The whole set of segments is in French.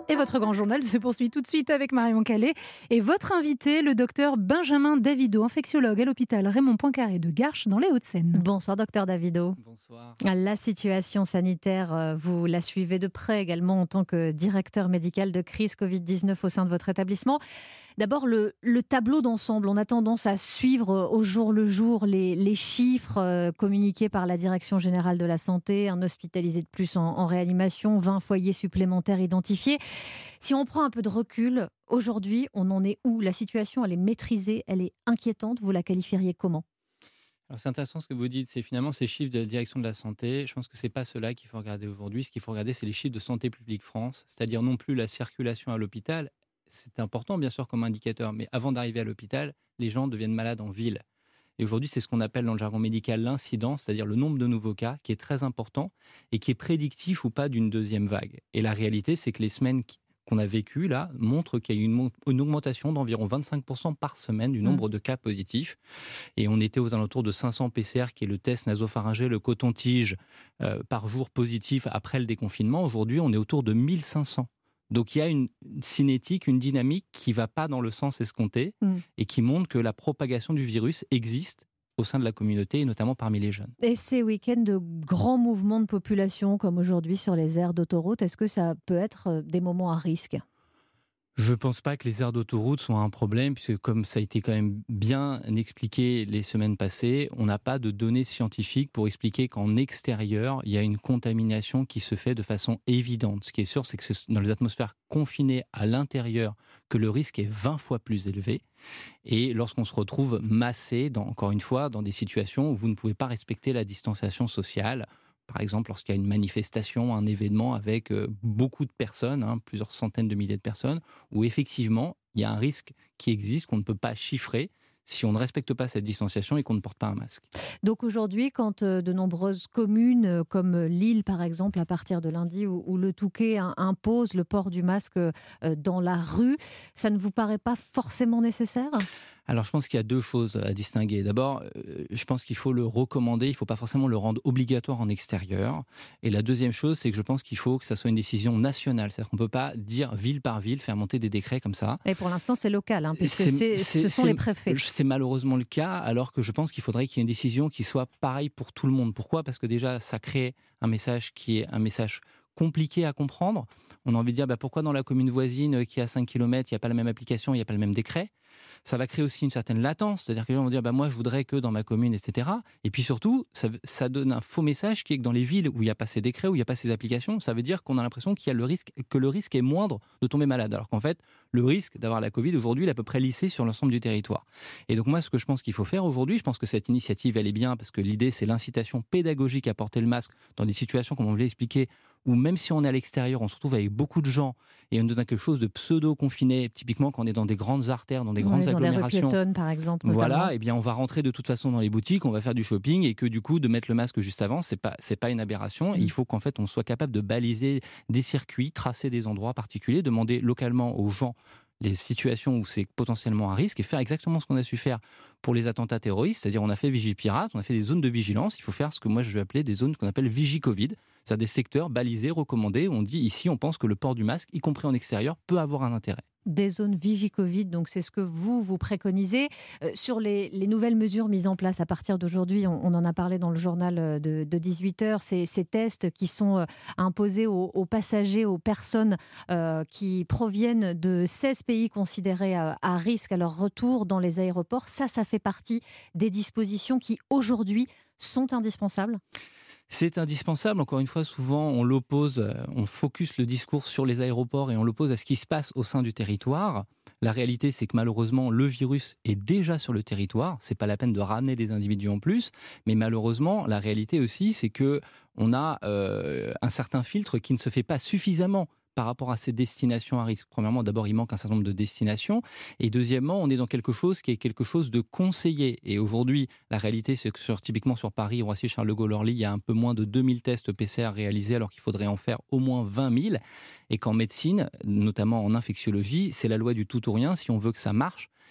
Et votre grand journal se poursuit tout de suite avec Marion Calais et votre invité, le docteur Benjamin Davido, infectiologue à l'hôpital Raymond Poincaré de Garches dans les Hauts-de-Seine. Bonsoir docteur Davido. Bonsoir. La situation sanitaire, vous la suivez de près également en tant que directeur médical de crise Covid-19 au sein de votre établissement. D'abord, le tableau d'ensemble. On a tendance à suivre au jour le jour les chiffres communiqués par la Direction générale de la santé. Un hospitalisé de plus en réanimation, 20 foyers supplémentaires identifiés. Si on prend un peu de recul, aujourd'hui, on en est où ? La situation, elle est maîtrisée, elle est inquiétante. Vous la qualifieriez comment ? Alors c'est intéressant ce que vous dites, c'est finalement ces chiffres de la direction de la santé. Je pense que ce n'est pas cela qu'il faut regarder aujourd'hui. Ce qu'il faut regarder, c'est les chiffres de Santé publique France, c'est-à-dire non plus la circulation à l'hôpital. C'est important, bien sûr, comme indicateur, mais avant d'arriver à l'hôpital, les gens deviennent malades en ville. Et aujourd'hui, c'est ce qu'on appelle dans le jargon médical l'incidence, c'est-à-dire le nombre de nouveaux cas, qui est très important et qui est prédictif ou pas d'une deuxième vague. Et la réalité, c'est que les semaines qu'on a vécues, là, montrent qu'il y a eu une augmentation d'environ 25% par semaine du nombre de cas positifs. Et on était aux alentours de 500 PCR, qui est le test nasopharyngé, le coton-tige, par jour positif après le déconfinement. Aujourd'hui, on est autour de 1500. Donc il y a une cinétique, une dynamique qui ne va pas dans le sens escompté et qui montre que la propagation du virus existe au sein de la communauté et notamment parmi les jeunes. Et ces week-ends de grands mouvements de population comme aujourd'hui sur les aires d'autoroute, est-ce que ça peut être des moments à risque ? Je ne pense pas que les aires d'autoroute soient un problème, puisque comme ça a été quand même bien expliqué les semaines passées, on n'a pas de données scientifiques pour expliquer qu'en extérieur, il y a une contamination qui se fait de façon évidente. Ce qui est sûr, c'est que c'est dans les atmosphères confinées à l'intérieur que le risque est 20 fois plus élevé. Et lorsqu'on se retrouve massé, encore une fois, dans des situations où vous ne pouvez pas respecter la distanciation sociale, par exemple, lorsqu'il y a une manifestation, un événement avec beaucoup de personnes, plusieurs centaines de milliers de personnes, où effectivement, il y a un risque qui existe, qu'on ne peut pas chiffrer si on ne respecte pas cette distanciation et qu'on ne porte pas un masque. Donc aujourd'hui, quand de nombreuses communes, comme Lille par exemple, à partir de lundi, où le Touquet impose le port du masque dans la rue, ça ne vous paraît pas forcément nécessaire ? Alors, je pense qu'il y a deux choses à distinguer. D'abord, je pense qu'il faut le recommander, il ne faut pas forcément le rendre obligatoire en extérieur. Et la deuxième chose, c'est que je pense qu'il faut que ça soit une décision nationale. C'est-à-dire qu'on ne peut pas dire ville par ville, faire monter des décrets comme ça. Et pour l'instant, c'est local, puisque ce sont les préfets. C'est malheureusement le cas, alors que je pense qu'il faudrait qu'il y ait une décision qui soit pareille pour tout le monde. Pourquoi ? Parce que déjà, ça crée un message qui est un message compliqué à comprendre. On a envie de dire, pourquoi dans la commune voisine qui est à 5 km, il n'y a pas la même application, il n'y a pas le même décret ? Ça va créer aussi une certaine latence, c'est-à-dire que les gens vont dire moi je voudrais que dans ma commune, etc. Et puis surtout, ça donne un faux message qui est que dans les villes où il n'y a pas ces décrets, où il n'y a pas ces applications, ça veut dire qu'on a l'impression qu'il y a que le risque est moindre de tomber malade. Alors qu'en fait, le risque d'avoir la Covid aujourd'hui il est à peu près lissé sur l'ensemble du territoire. Et donc moi, ce que je pense qu'il faut faire aujourd'hui, je pense que cette initiative elle est bien parce que l'idée c'est l'incitation pédagogique à porter le masque dans des situations comme on vous l'a expliqué, où même si on est à l'extérieur, on se retrouve avec beaucoup de gens et on donne quelque chose de pseudo-confiné, typiquement quand on est dans des grandes artères, dans des grandes agglomérations. Dans des rues piétonnes, par exemple. Voilà, et bien on va rentrer de toute façon dans les boutiques, on va faire du shopping et que du coup, de mettre le masque juste avant, c'est pas une aberration. Il faut qu'en fait, on soit capable de baliser des circuits, tracer des endroits particuliers, demander localement aux gens les situations où c'est potentiellement un risque et faire exactement ce qu'on a su faire pour les attentats terroristes, c'est-à-dire on a fait Vigipirate, on a fait des zones de vigilance, il faut faire ce que moi je vais appeler des zones qu'on appelle Vigicovid, c'est-à-dire des secteurs balisés, recommandés, où on dit ici on pense que le port du masque, y compris en extérieur, peut avoir un intérêt. Des zones Vigicovid, donc c'est ce que vous préconisez. Sur les nouvelles mesures mises en place à partir d'aujourd'hui, on en a parlé dans le journal de 18h, ces tests qui sont imposés aux passagers, aux personnes qui proviennent de 16 pays considérés à risque à leur retour dans les aéroports, ça fait partie des dispositions qui aujourd'hui sont indispensables ? C'est indispensable, encore une fois, souvent on l'oppose, on focus le discours sur les aéroports et on l'oppose à ce qui se passe au sein du territoire. La réalité, c'est que malheureusement, le virus est déjà sur le territoire. C'est pas la peine de ramener des individus en plus, mais malheureusement, la réalité aussi, c'est que on a un certain filtre qui ne se fait pas suffisamment par rapport à ces destinations à risque. Premièrement, d'abord, il manque un certain nombre de destinations. Et deuxièmement, on est dans quelque chose qui est quelque chose de conseillé. Et aujourd'hui, la réalité, c'est que typiquement sur Paris, Roissy, Charles de Gaulle, Orly, il y a un peu moins de 2000 tests PCR réalisés, alors qu'il faudrait en faire au moins 20 000. Et qu'en médecine, notamment en infectiologie, c'est la loi du tout ou rien. Si on veut que ça marche,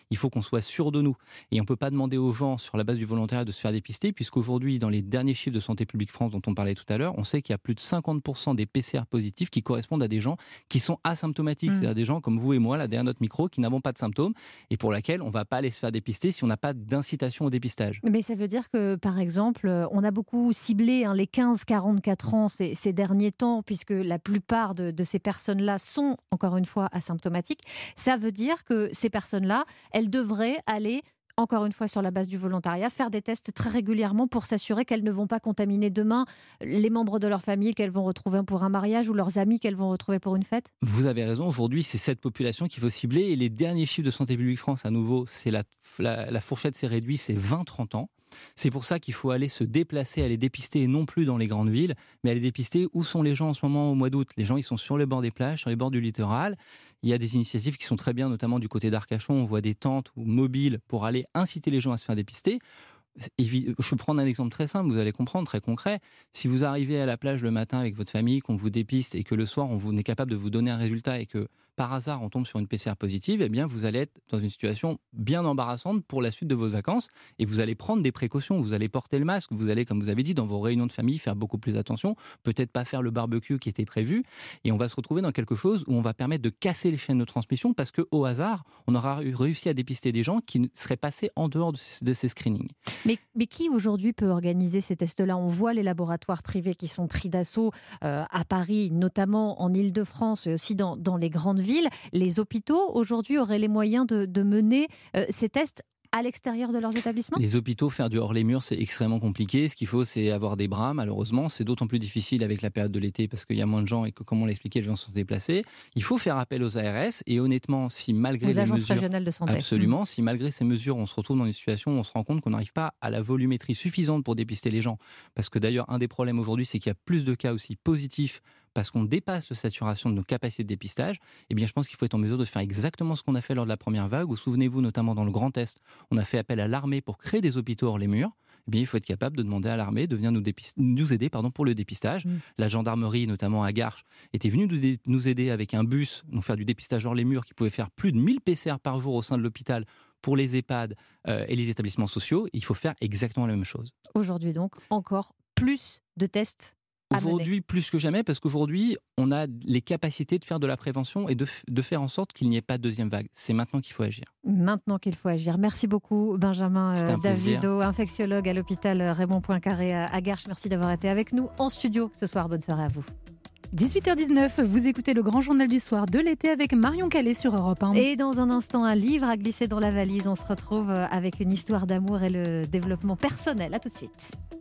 il faut qu'on soit sûr de nous. Et on ne peut pas demander aux gens, sur la base du volontariat, de se faire dépister, puisqu'aujourd'hui, dans les derniers chiffres de Santé publique France dont on parlait tout à l'heure, on sait qu'il y a plus de 50% des PCR positifs qui correspondent à des gens qui sont asymptomatiques, c'est-à-dire des gens comme vous et moi, là derrière notre micro, qui n'avons pas de symptômes et pour laquelle on ne va pas aller se faire dépister si on n'a pas d'incitation au dépistage. Mais ça veut dire que, par exemple, on a beaucoup ciblé les 15-44 ans ces derniers temps, puisque la plupart de ces personnes-là sont, encore une fois, asymptomatiques. Ça veut dire que ces personnes-là, elles devraient aller, encore une fois sur la base du volontariat, faire des tests très régulièrement pour s'assurer qu'elles ne vont pas contaminer demain les membres de leur famille qu'elles vont retrouver pour un mariage ou leurs amis qu'elles vont retrouver pour une fête. Vous avez raison, aujourd'hui c'est cette population qu'il faut cibler et les derniers chiffres de Santé publique France, à nouveau, c'est la fourchette s'est réduite, c'est 20-30 ans. C'est pour ça qu'il faut aller se déplacer, aller dépister, et non plus dans les grandes villes, mais aller dépister où sont les gens en ce moment au mois d'août. Les gens, ils sont sur les bords des plages, sur les bords du littoral. Il y a des initiatives qui sont très bien, notamment du côté d'Arcachon. On voit des tentes ou mobiles pour aller inciter les gens à se faire dépister. Je peux prendre un exemple très simple, vous allez comprendre, très concret. Si vous arrivez à la plage le matin avec votre famille, qu'on vous dépiste et que le soir, on est capable de vous donner un résultat et que par hasard, on tombe sur une PCR positive, eh bien, vous allez être dans une situation bien embarrassante pour la suite de vos vacances et vous allez prendre des précautions. Vous allez porter le masque, vous allez, comme vous avez dit, dans vos réunions de famille, faire beaucoup plus attention, peut-être pas faire le barbecue qui était prévu et on va se retrouver dans quelque chose où on va permettre de casser les chaînes de transmission parce qu'au hasard, on aura réussi à dépister des gens qui seraient passés en dehors de ces screenings. Mais qui aujourd'hui peut organiser ces tests-là ? On voit les laboratoires privés qui sont pris d'assaut à Paris, notamment en Île-de-France et aussi dans les grandes villes. Les hôpitaux aujourd'hui auraient les moyens de mener ces tests à l'extérieur de leurs établissements ? Les hôpitaux, faire du hors les murs, c'est extrêmement compliqué. Ce qu'il faut, c'est avoir des bras, malheureusement. C'est d'autant plus difficile avec la période de l'été parce qu'il y a moins de gens et que, comme on l'a expliqué, les gens sont déplacés. Il faut faire appel aux ARS et honnêtement, si malgré les agences mesures... régionales de santé. Absolument. Si malgré ces mesures, on se retrouve dans une situation où on se rend compte qu'on n'arrive pas à la volumétrie suffisante pour dépister les gens, parce que d'ailleurs, un des problèmes aujourd'hui, c'est qu'il y a plus de cas aussi positifs parce qu'on dépasse la saturation de nos capacités de dépistage, eh bien, je pense qu'il faut être en mesure de faire exactement ce qu'on a fait lors de la première vague, où, souvenez-vous, notamment dans le Grand Est, on a fait appel à l'armée pour créer des hôpitaux hors les murs. Eh bien, il faut être capable de demander à l'armée de venir nous aider pour le dépistage. La gendarmerie, notamment à Garches, était venue nous aider avec un bus, donc faire du dépistage hors les murs, qui pouvait faire plus de 1000 PCR par jour au sein de l'hôpital pour les EHPAD et les établissements sociaux. Il faut faire exactement la même chose. Aujourd'hui, donc, encore plus de tests. Aujourd'hui, plus que jamais, parce qu'aujourd'hui, on a les capacités de faire de la prévention et de faire en sorte qu'il n'y ait pas de deuxième vague. C'est maintenant qu'il faut agir. Maintenant qu'il faut agir. Merci beaucoup, Benjamin Davido, infectiologue à l'hôpital Raymond Poincaré à Garches. Merci d'avoir été avec nous en studio ce soir. Bonne soirée à vous. 18h19, vous écoutez le grand journal du soir de l'été avec Marion Calais sur Europe 1. Et dans un instant, un livre à glisser dans la valise. On se retrouve avec une histoire d'amour et le développement personnel. À tout de suite.